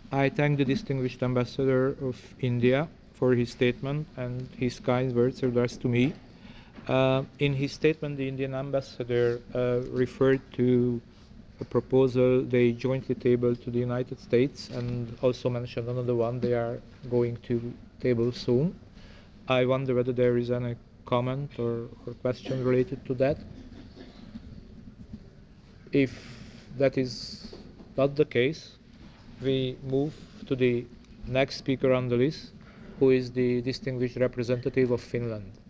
I thank the distinguished ambassador of India for his statement and his kind words addressed to me. In his statement, the Indian ambassador referred to a proposal they jointly tabled to the United States and also mentioned another one they are going to table soon. I wonder whether there is any comment or question related to that. If that is not the case, we move to the next speaker on the list, who is the distinguished representative of Finland.